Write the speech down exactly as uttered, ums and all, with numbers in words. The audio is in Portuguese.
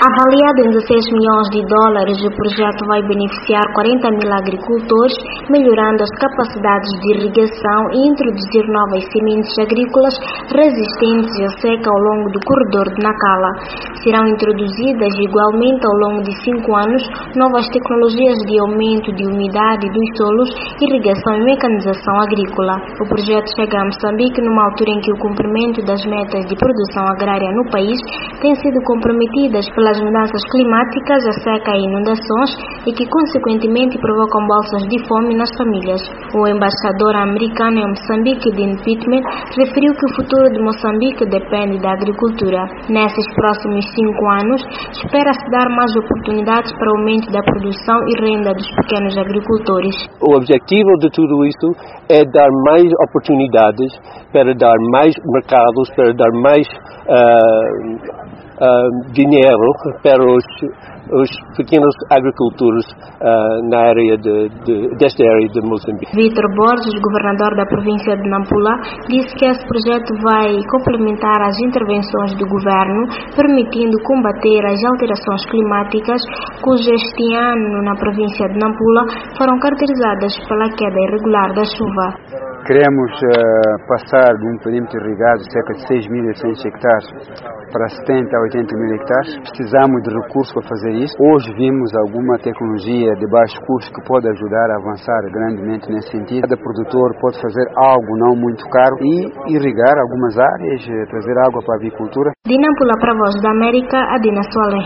Avaliado em dezesseis milhões de dólares, o projeto vai beneficiar quarenta mil agricultores, melhorando as capacidades de irrigação e introduzir novas sementes agrícolas resistentes à seca ao longo do corredor de Nacala. Serão introduzidas igualmente ao longo de cinco anos novas tecnologias de aumento de umidade dos solos, irrigação e mecanização agrícola. O projeto chega a Moçambique numa altura em que o cumprimento das metas de produção agrária no país tem sido comprometidas pelas mudanças climáticas, a seca e inundações e que consequentemente provocam bolsas de fome nas famílias. O embaixador americano em Moçambique, Dean Pittman, referiu que o futuro de Moçambique depende da agricultura. Nesses próximos cinco anos, espera-se dar mais oportunidades para o aumento da produção e renda dos pequenos agricultores. O objetivo de tudo isso é dar mais oportunidades para dar mais mercados, para dar mais uh, uh, dinheiro para os, os pequenos agricultores uh, na área de, de, desta área de Moçambique. Vítor Borges, governador da província de Nampula, disse que esse projeto vai complementar as intervenções do governo, permitindo combater as alterações climáticas, cujas este ano na província de Nampula foram caracterizadas pela queda irregular da chuva. Queremos uh, passar de um perímetro irrigado de cerca de seis mil e oitocentos hectares para setenta a oitenta mil hectares. Precisamos de recursos para fazer isso. Hoje vimos alguma tecnologia de baixo custo que pode ajudar a avançar grandemente nesse sentido. Cada produtor pode fazer algo não muito caro e irrigar algumas áreas, trazer água para a avicultura. De Nampula para a Voz da América, Adina Soalé.